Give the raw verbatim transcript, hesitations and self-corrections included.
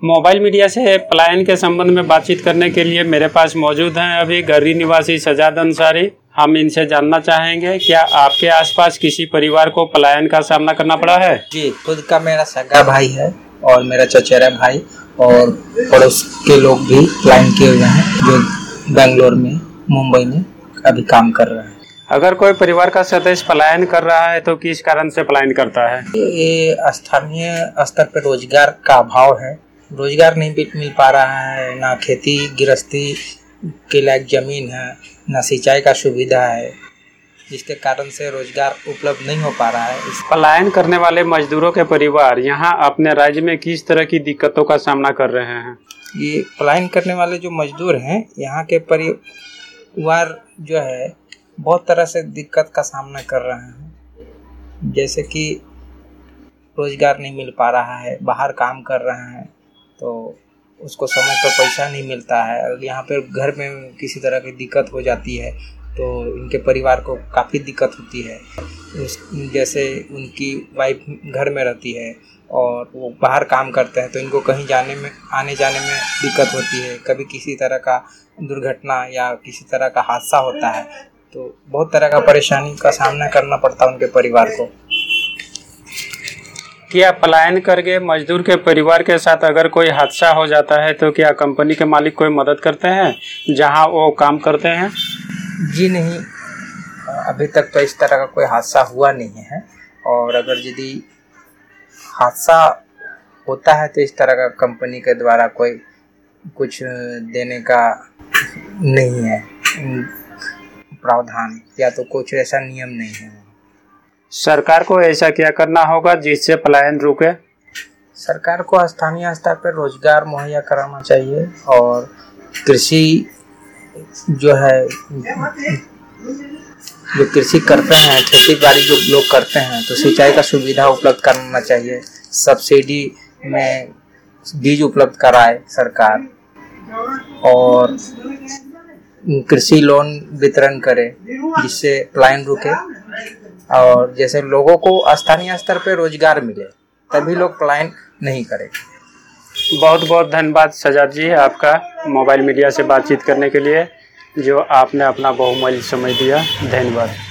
Mobile media से पलायन के संबंध में बातचीत करने के लिए मेरे पास मौजूद हैं अभी गर्री निवासी सजाद अंसारी। हम इनसे जानना चाहेंगे, क्या आपके आसपास किसी परिवार को पलायन का सामना करना पड़ा है? जी, खुद का मेरा सगा भाई है और मेरा चचेरा भाई और पड़ोस के लोग भी पलायन किए हुए हैं, जो बेंगलोर में, मुंबई में अभी काम कर रहे हैं। अगर कोई परिवार का सदस्य पलायन कर रहा है तो किस कारण से पलायन करता है? ये स्थानीय स्तर पर रोजगार का अभाव है, रोजगार नहीं मिल पा रहा है, ना खेती गृहस्थी के लायक जमीन है, ना सिंचाई का सुविधा है, जिसके कारण से रोजगार उपलब्ध नहीं हो पा रहा है। इस पलायन करने वाले मजदूरों के परिवार यहाँ अपने राज्य में किस तरह की दिक्कतों का सामना कर रहे हैं? ये पलायन करने वाले जो मजदूर हैं, यहाँ के परिवार जो है बहुत तरह से दिक्कत का सामना कर रहे हैं, जैसे कि रोजगार नहीं मिल पा रहा है, बाहर काम कर रहे हैं तो उसको समय पर पैसा नहीं मिलता है, और यहाँ पर घर में किसी तरह की दिक्कत हो जाती है तो इनके परिवार को काफ़ी दिक्कत होती है। उस जैसे उनकी वाइफ घर में रहती है और वो बाहर काम करते हैं तो इनको कहीं जाने में आने जाने में दिक्कत होती है, कभी किसी तरह का दुर्घटना या किसी तरह का हादसा होता है तो बहुत तरह का परेशानी का सामना करना पड़ता है उनके परिवार को। क्या पलायन करके मजदूर के परिवार के साथ अगर कोई हादसा हो जाता है तो क्या कंपनी के मालिक कोई मदद करते हैं जहां वो काम करते हैं? जी नहीं, अभी तक तो इस तरह का कोई हादसा हुआ नहीं है, और अगर यदि हादसा होता है तो इस तरह का कंपनी के द्वारा कोई कुछ देने का नहीं है प्रावधान, या तो कुछ ऐसा नियम नहीं है। सरकार को ऐसा क्या करना होगा जिससे पलायन रुके? सरकार को स्थानीय स्तर पर रोजगार मुहैया कराना चाहिए, और कृषि जो है, जो कृषि करते हैं, खेती बाड़ी जो लोग करते हैं तो सिंचाई का सुविधा उपलब्ध कराना चाहिए, सब्सिडी में बीज उपलब्ध कराए सरकार, और कृषि लोन वितरण करे जिससे पलायन रुके, और जैसे लोगों को स्थानीय स्तर पर रोजगार मिले तभी लोग पलायन नहीं करेंगे। बहुत बहुत धन्यवाद सजाद जी आपका मोबाइल मीडिया से बातचीत करने के लिए, जो आपने अपना बहुमूल्य समय दिया। धन्यवाद।